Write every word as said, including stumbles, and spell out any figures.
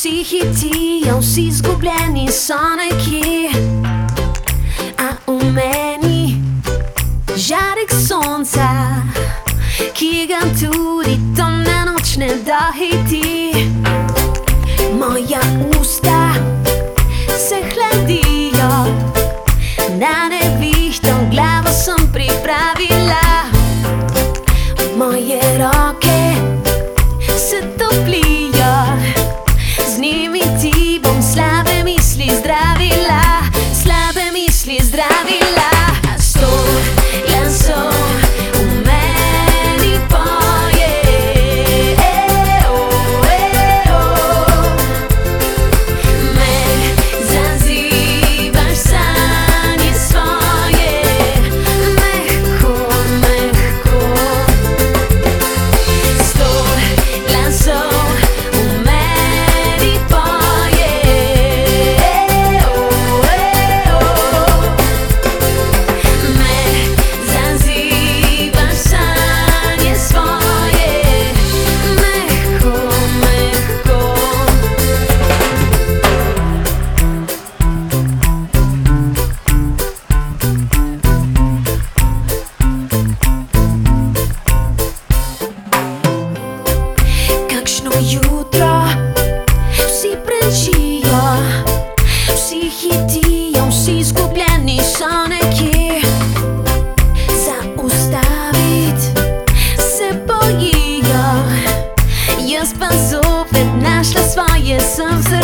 Vsi hitijo, vsi zgubljeni so nekje, a v meni žarek sonca, ki ga tudi temna noč ne dohiti. Moja usta se hladijo, na nevihto glavo sem pripravila. Moje roke se toplijo, z njimi ti bom slabe misli zdravila, slabe misli zdravila. Sto glasov v meni poje, e-o, e-o. Me zazivaš sanje svoje, mehko, mehko. Sto glasov v meni poje, e-o, e-o. Me zazivaš sanje svoje, mehko, mehko. Kakšno jutro, vsi prežijo, vsi hitijo, vsi zgubljeni so nekje. Zaustavit se bojijo, jaz pa zopet našla svoje, sem se